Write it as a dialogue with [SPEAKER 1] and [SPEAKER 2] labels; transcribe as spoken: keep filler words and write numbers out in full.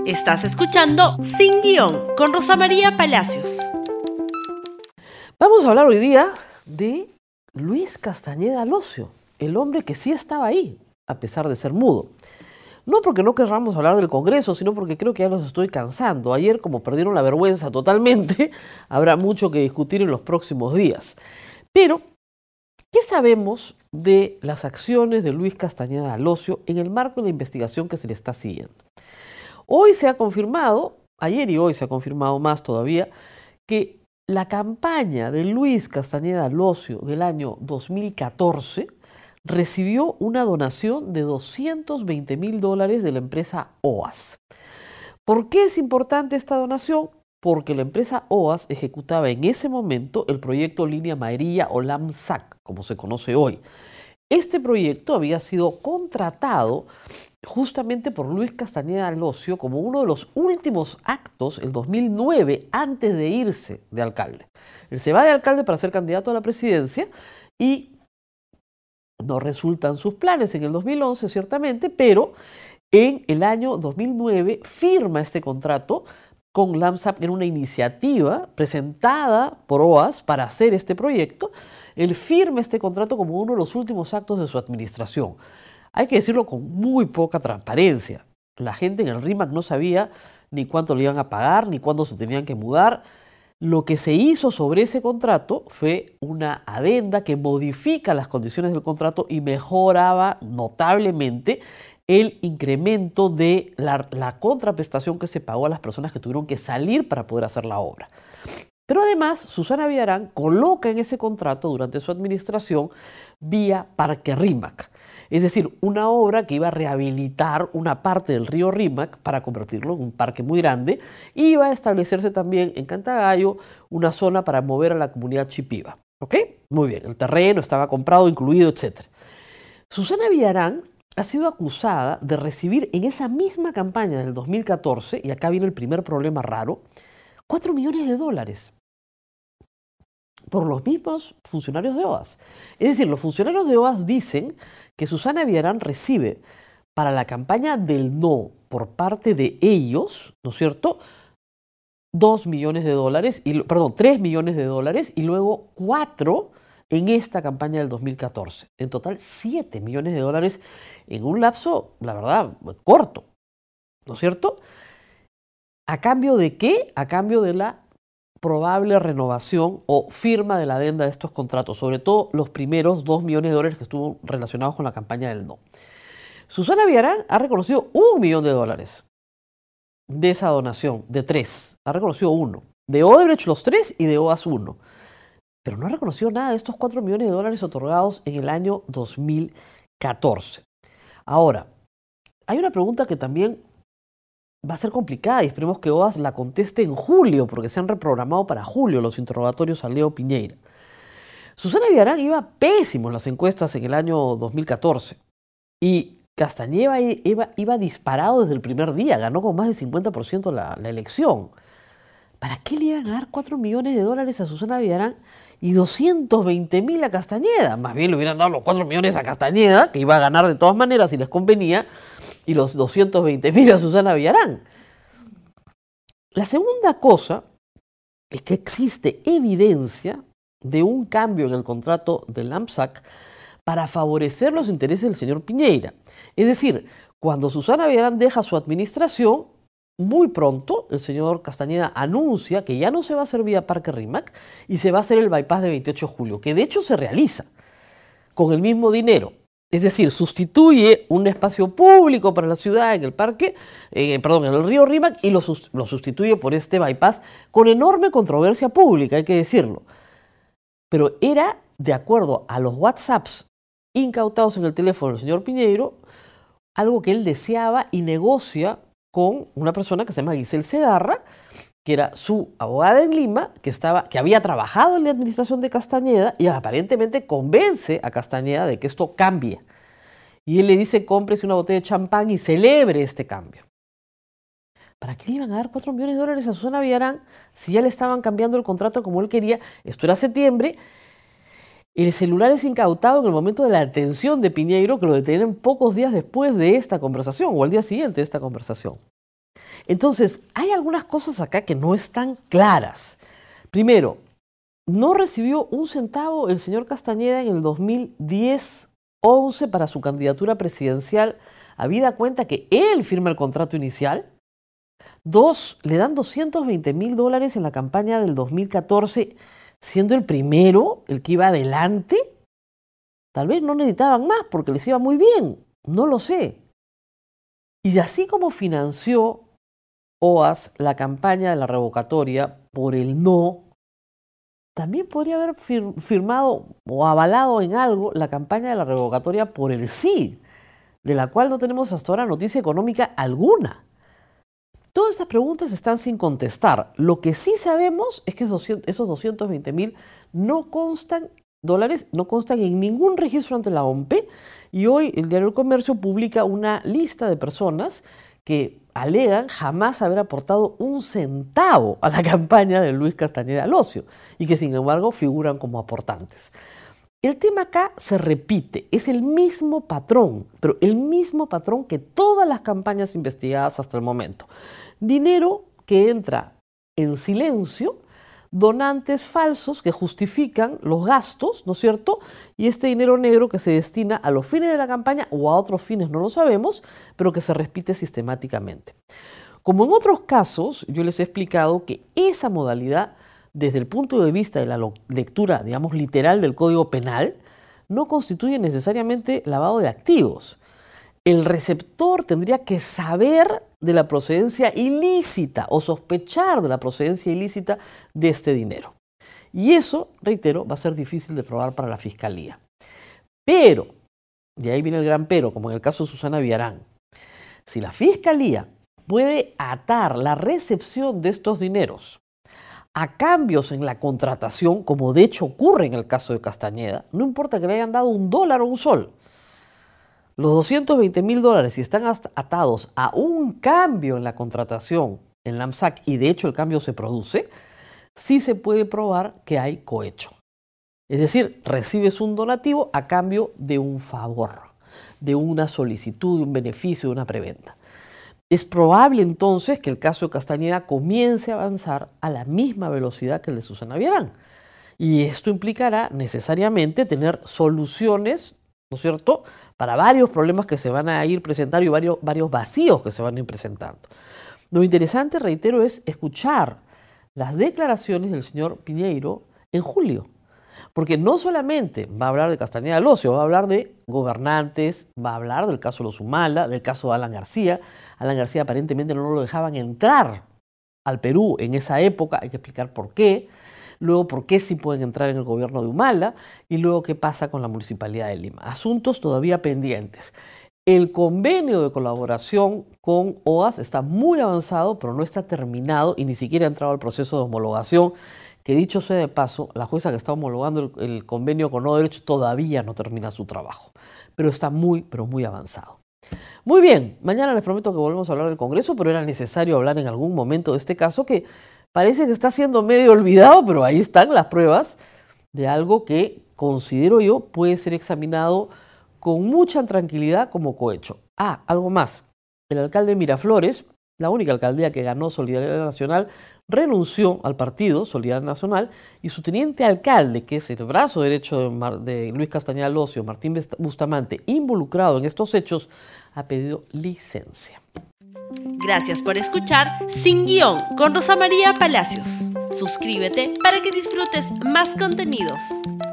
[SPEAKER 1] Estás escuchando Sin Guión con Rosa María Palacios.
[SPEAKER 2] Vamos a hablar hoy día de Luis Castañeda Locio, el hombre que sí estaba ahí, a pesar de ser mudo. No porque no querramos hablar del Congreso, sino porque creo que ya los estoy cansando. Ayer, como perdieron la vergüenza totalmente, habrá mucho que discutir en los próximos días. Pero, ¿qué sabemos de las acciones de Luis Castañeda Locio en el marco de la investigación que se le está siguiendo? Hoy se ha confirmado, ayer y hoy se ha confirmado más todavía, que la campaña de Luis Castañeda Locio del año dos mil catorce recibió una donación de doscientos veinte mil dólares de la empresa O A S. ¿Por qué es importante esta donación? Porque la empresa O A S ejecutaba en ese momento el proyecto Línea Amarilla o LAMSAC, como se conoce hoy. Este proyecto había sido contratado justamente por Luis Castañeda Locio como uno de los últimos actos, el dos mil nueve, antes de irse de alcalde. Él se va de alcalde para ser candidato a la presidencia y no resultan sus planes en el dos mil once, ciertamente, pero en el año dos mil nueve firma este contrato con LAMSAC en una iniciativa presentada por O A S para hacer este proyecto. Él firma este contrato como uno de los últimos actos de su administración. Hay que decirlo con muy poca transparencia. La gente en el RIMAC no sabía ni cuánto le iban a pagar, ni cuándo se tenían que mudar. Lo que se hizo sobre ese contrato fue una adenda que modifica las condiciones del contrato y mejoraba notablemente el incremento de la, la contraprestación que se pagó a las personas que tuvieron que salir para poder hacer la obra. Pero además, Susana Villarán coloca en ese contrato durante su administración vía Parque Rímac, es decir, una obra que iba a rehabilitar una parte del río Rímac para convertirlo en un parque muy grande y iba a establecerse también en Cantagallo una zona para mover a la comunidad chipiva. ¿Ok? Muy bien, el terreno estaba comprado, incluido, etcétera. Susana Villarán ha sido acusada de recibir en esa misma campaña del dos mil catorce, y acá viene el primer problema raro, cuatro millones de dólares por los mismos funcionarios de O A S. Es decir, los funcionarios de O A S dicen que Susana Villarán recibe para la campaña del no por parte de ellos, ¿no es cierto?, dos millones de dólares, y, perdón, tres millones de dólares y luego cuatro en esta campaña del dos mil catorce. En total, siete millones de dólares en un lapso, la verdad, corto, ¿no es cierto? ¿A cambio de qué? A cambio de la probable renovación o firma de la adenda de estos contratos, sobre todo los primeros dos millones de dólares que estuvo relacionados con la campaña del no. Susana Villarán ha reconocido un millón de dólares de esa donación, de tres. Ha reconocido uno. De Odebrecht los tres y de O A S uno. Pero no ha reconocido nada de estos cuatro millones de dólares otorgados en el año dos mil catorce. Ahora, hay una pregunta que también va a ser complicada y esperemos que O A S la conteste en julio, porque se han reprogramado para julio los interrogatorios a Leo Piñeira. Susana Villarán iba pésimo en las encuestas en el año dos mil catorce y Castañeda iba, iba disparado desde el primer día, ganó con más del cincuenta por ciento la, la elección. ¿Para qué le iban a dar cuatro millones de dólares a Susana Villarán y doscientos veinte mil a Castañeda? Más bien le hubieran dado los cuatro millones a Castañeda, que iba a ganar de todas maneras si les convenía, y los doscientos veinte mil a Susana Villarán. La segunda cosa es que existe evidencia de un cambio en el contrato del LAMSAC para favorecer los intereses del señor Piñeira. Es decir, cuando Susana Villarán deja su administración, muy pronto el señor Castañeda anuncia que ya no se va a hacer vía Parque Rímac y se va a hacer el bypass de veintiocho de julio, que de hecho se realiza con el mismo dinero. Es decir, sustituye un espacio público para la ciudad en el parque, eh, perdón, en el río Rímac y lo, lo sustituye por este bypass con enorme controversia pública, hay que decirlo. Pero era, de acuerdo a los WhatsApps incautados en el teléfono del señor Piñeiro, algo que él deseaba y negocia con una persona que se llama Giselle Segarra, que era su abogada en Lima, que, estaba, que había trabajado en la administración de Castañeda y aparentemente convence a Castañeda de que esto cambie. Y él le dice, cómprese una botella de champán y celebre este cambio. ¿Para qué le iban a dar cuatro millones de dólares a Susana Villarán si ya le estaban cambiando el contrato como él quería? Esto era septiembre. El celular es incautado en el momento de la detención de Piñeiro, que lo detienen pocos días después de esta conversación o al día siguiente de esta conversación. Entonces, hay algunas cosas acá que no están claras. Primero, no recibió un centavo el señor Castañeda en el dos mil diez once para su candidatura presidencial, habida cuenta que él firma el contrato inicial. Dos, le dan doscientos veinte mil dólares en la campaña del dos mil catorce, siendo el primero, el que iba adelante. Tal vez no necesitaban más porque les iba muy bien, no lo sé. Y así como financió O A S la campaña de la revocatoria por el no, también podría haber fir- firmado o avalado en algo la campaña de la revocatoria por el sí, de la cual no tenemos hasta ahora noticia económica alguna. Todas estas preguntas están sin contestar. Lo que sí sabemos es que esos doscientos veinte mil no constan, dólares no constan en ningún registro ante la O M P E, y hoy el Diario del Comercio publica una lista de personas que alegan jamás haber aportado un centavo a la campaña de Luis Castañeda Locio y que sin embargo figuran como aportantes. El tema acá se repite, es el mismo patrón, pero el mismo patrón que todas las campañas investigadas hasta el momento. Dinero que entra en silencio, donantes falsos que justifican los gastos, ¿no es cierto? Y este dinero negro que se destina a los fines de la campaña o a otros fines, no lo sabemos, pero que se repite sistemáticamente. Como en otros casos, yo les he explicado que esa modalidad, desde el punto de vista de la lectura, digamos, literal del Código Penal, no constituye necesariamente lavado de activos. El receptor tendría que saber de la procedencia ilícita o sospechar de la procedencia ilícita de este dinero. Y eso, reitero, va a ser difícil de probar para la Fiscalía. Pero, de ahí viene el gran pero, como en el caso de Susana Villarán, si la Fiscalía puede atar la recepción de estos dineros a cambios en la contratación, como de hecho ocurre en el caso de Castañeda, no importa que le hayan dado un dólar o un sol, los doscientos veinte mil dólares, si están atados a un cambio en la contratación en la AMSAC, y de hecho el cambio se produce, sí se puede probar que hay cohecho. Es decir, recibes un donativo a cambio de un favor, de una solicitud, de un beneficio, de una preventa. Es probable entonces que el caso de Castañeda comience a avanzar a la misma velocidad que el de Susana Villarán. Y esto implicará necesariamente tener soluciones, ¿no es cierto?, para varios problemas que se van a ir presentando y varios, varios vacíos que se van a ir presentando. Lo interesante, reitero, es escuchar las declaraciones del señor Piñeiro en julio. Porque no solamente va a hablar de Castañeda Locio, va a hablar de gobernantes, va a hablar del caso de los Humala, del caso de Alan García. Alan García aparentemente no lo dejaban entrar al Perú en esa época, hay que explicar por qué. Luego, por qué sí pueden entrar en el gobierno de Humala, y luego qué pasa con la Municipalidad de Lima. Asuntos todavía pendientes. El convenio de colaboración con O A S está muy avanzado, pero no está terminado y ni siquiera ha entrado al proceso de homologación, que dicho sea de paso, la jueza que está homologando el, el convenio con Odebrecht todavía no termina su trabajo, pero está muy, pero muy avanzado. Muy bien, mañana les prometo que volvemos a hablar del Congreso, pero era necesario hablar en algún momento de este caso que parece que está siendo medio olvidado, pero ahí están las pruebas de algo que considero yo puede ser examinado con mucha tranquilidad como cohecho. Ah, algo más. El alcalde de Miraflores, la única alcaldía que ganó Solidaridad Nacional, renunció al partido Solidaridad Nacional, y su teniente alcalde, que es el brazo derecho de, Mar, de Luis Castañeda Locio, Martín Bustamante, involucrado en estos hechos, ha pedido licencia.
[SPEAKER 1] Gracias por escuchar Sin Guión con Rosa María Palacios. Suscríbete para que disfrutes más contenidos.